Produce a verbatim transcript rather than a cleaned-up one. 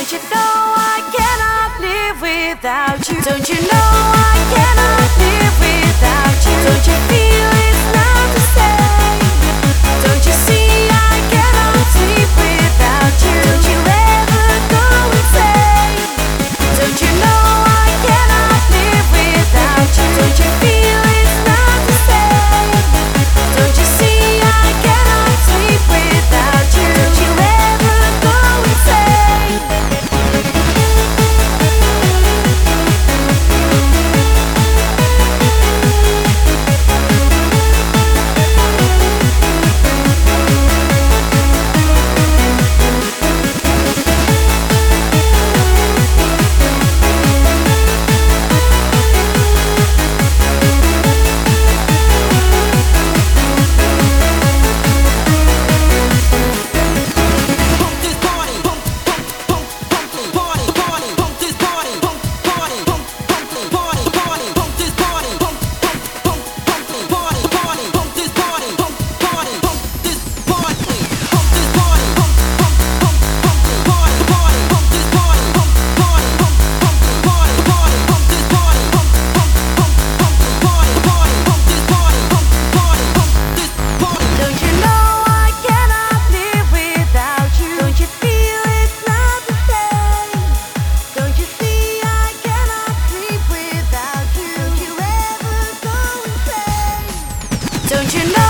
Don't you know I cannot live without you? Don't you know I cannot live without you? Don't you feel it's not the same? Don't you see I cannot sleep without you? Don't you ever go insane? Don't you know I cannot live without you? Don't you feel it's not the same? Don't you see I cannot sleep without you? Don't you ever go insane? Don't you know?